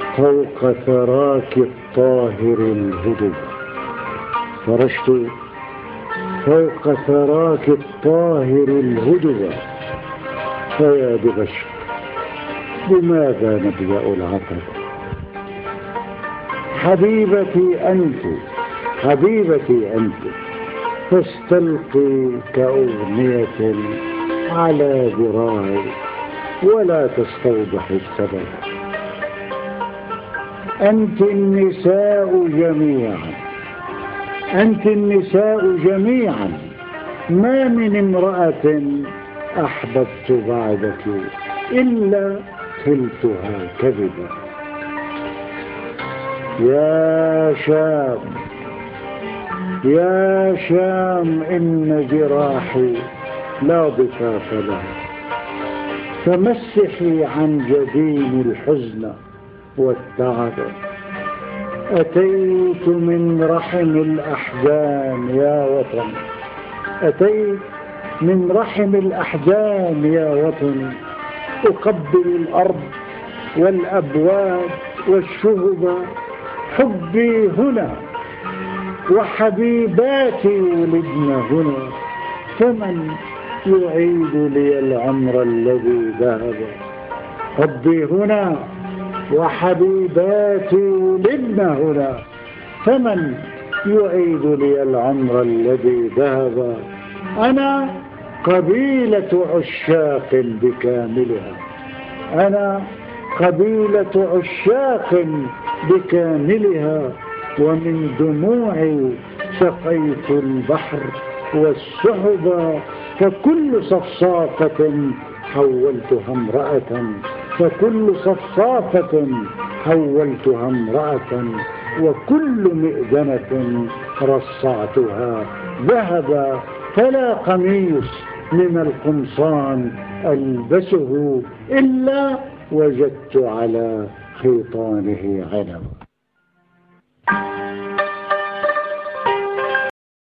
فوق ثراك الطاهر الهدب. فرشت فوق ثراك الطاهر الهدب. فيا بغش بماذا نبدأ العتب؟ حبيبتي أنت فاستلقي كأغنية على ذراعي ولا تستوضح السبب. أنت النساء جميعا ما من امرأة أحببت بعدك إلا خلتها كذبا. يا شام إن جراحي لا ضفاف لها، فمسحي عن جبين الحزن والتعب. أتيت من رحم الأحزان يا وطن أقبل الأرض والأبواب والشهب. حبي هنا وحبيباتي ولدن هنا، فمن يعيد لي العمر الذي ذهب. حبي هنا وحبيباتي ولدن هنا، فمن يعيد لي العمر الذي ذهب. أنا قبيلة عشاق بكاملها، ومن دموعي سقيت البحر والسحب. فكل صفصافة حولتها امرأة، وكل مئذنة رصعتها ذهبا. فلا قميص من القمصان ألبسه إلا وجدت على خيطانه عنبا.